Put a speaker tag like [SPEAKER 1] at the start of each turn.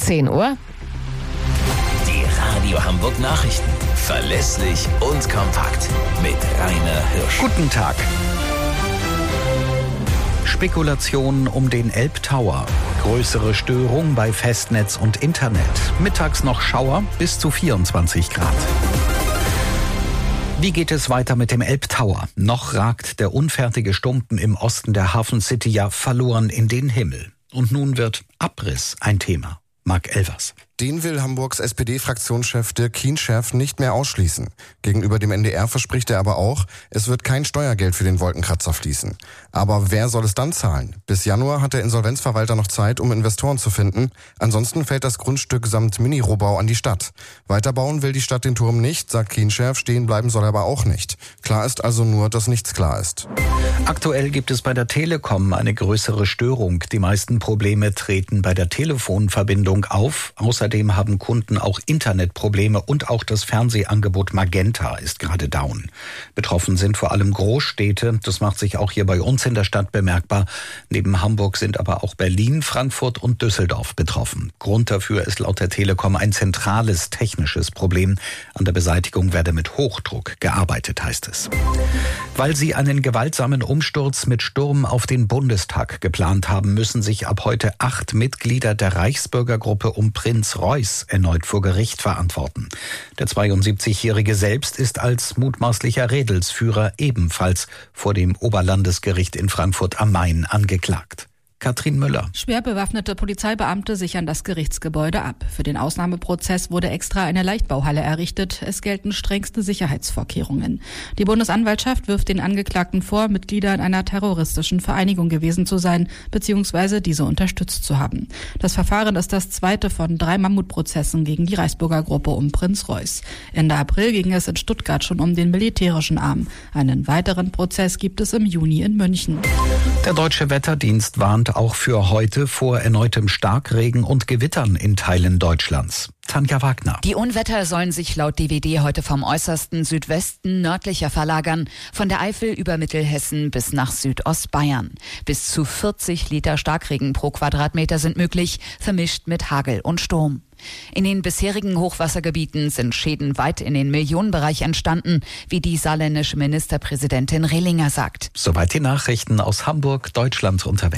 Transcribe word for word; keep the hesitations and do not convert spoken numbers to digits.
[SPEAKER 1] zehn Uhr.
[SPEAKER 2] Die Radio Hamburg Nachrichten. Verlässlich und kompakt. Mit Rainer Hirsch.
[SPEAKER 3] Guten Tag. Spekulationen um den Elbtower. Größere Störung bei Festnetz und Internet. Mittags noch Schauer bis zu vierundzwanzig Grad. Wie geht es weiter mit dem Elbtower? Noch ragt der unfertige Stumpen im Osten der Hafen City ja verloren in den Himmel. Und nun wird Abriss ein Thema. Marc Elvers.
[SPEAKER 4] Den will Hamburgs S P D-Fraktionschef Dirk Kienschärf nicht mehr ausschließen. Gegenüber dem N D R verspricht er aber auch, es wird kein Steuergeld für den Wolkenkratzer fließen. Aber wer soll es dann zahlen? Bis Januar hat der Insolvenzverwalter noch Zeit, um Investoren zu finden. Ansonsten fällt das Grundstück samt Mini-Rohbau an die Stadt. Weiterbauen will die Stadt den Turm nicht, sagt Kienschärf, stehen bleiben soll er aber auch nicht. Klar ist also nur, dass nichts klar ist.
[SPEAKER 3] Aktuell gibt es bei der Telekom eine größere Störung. Die meisten Probleme treten bei der Telefonverbindung auf. Außerdem haben Kunden auch Internetprobleme und auch das Fernsehangebot Magenta ist gerade down. Betroffen sind vor allem Großstädte. Das macht sich auch hier bei uns in der Stadt bemerkbar. Neben Hamburg sind aber auch Berlin, Frankfurt und Düsseldorf betroffen. Grund dafür ist laut der Telekom ein zentrales technisches Problem. An der Beseitigung werde mit Hochdruck gearbeitet, heißt es. Weil sie einen gewaltsamen Umsturz mit Sturm auf den Bundestag geplant haben, müssen sich ab heute acht Mitglieder der Reichsbürgergruppe um Prinz Reuß erneut vor Gericht verantworten. Der zweiundsiebzigjährige selbst ist als mutmaßlicher Rädelsführer ebenfalls vor dem Oberlandesgericht in Frankfurt am Main angeklagt. Katrin Müller.
[SPEAKER 5] Schwer bewaffnete Polizeibeamte sichern das Gerichtsgebäude ab. Für den Ausnahmeprozess wurde extra eine Leichtbauhalle errichtet. Es gelten strengste Sicherheitsvorkehrungen. Die Bundesanwaltschaft wirft den Angeklagten vor, Mitglieder in einer terroristischen Vereinigung gewesen zu sein bzw. diese unterstützt zu haben. Das Verfahren ist das zweite von drei Mammutprozessen gegen die Reichsbürgergruppe um Prinz Reuß. Ende April ging es in Stuttgart schon um den militärischen Arm. Einen weiteren Prozess gibt es im Juni in München.
[SPEAKER 3] Der Deutsche Wetterdienst warnt auch für heute vor erneutem Starkregen und Gewittern in Teilen Deutschlands. Tanja Wagner.
[SPEAKER 6] Die Unwetter sollen sich laut D W D heute vom äußersten Südwesten nördlicher verlagern, von der Eifel über Mittelhessen bis nach Südostbayern. Bis zu vierzig Liter Starkregen pro Quadratmeter sind möglich, vermischt mit Hagel und Sturm. In den bisherigen Hochwassergebieten sind Schäden weit in den Millionenbereich entstanden, wie die saarländische Ministerpräsidentin Rehlinger sagt.
[SPEAKER 3] Soweit die Nachrichten aus Hamburg, Deutschland unterwegs.